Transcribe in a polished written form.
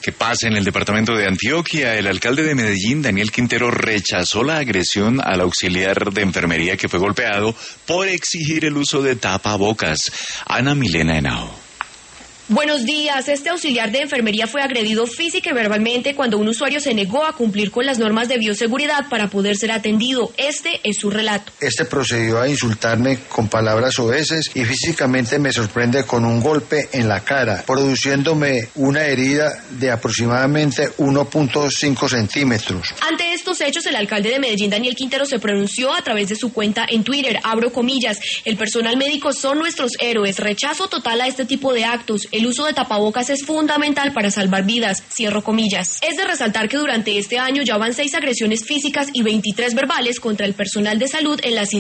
¿Qué pasa en el departamento de Antioquia? El alcalde de Medellín, Daniel Quintero, rechazó la agresión al auxiliar de enfermería que fue golpeado por exigir el uso de tapabocas. Ana Milena Henao. Buenos días. Este auxiliar de enfermería fue agredido física y verbalmente cuando un usuario se negó a cumplir con las normas de bioseguridad para poder ser atendido. Este es su relato. Procedió a insultarme con palabras soeces y físicamente me sorprende con un golpe en la cara, produciéndome una herida de aproximadamente 1.5 centímetros. Ante estos hechos, el alcalde de Medellín, Daniel Quintero, se pronunció a través de su cuenta en Twitter, abro comillas, el personal médico son nuestros héroes, rechazo total a este tipo de actos. El uso de tapabocas es fundamental para salvar vidas, cierro comillas. Es de resaltar que durante este año ya van 6 agresiones físicas y 23 verbales contra el personal de salud en las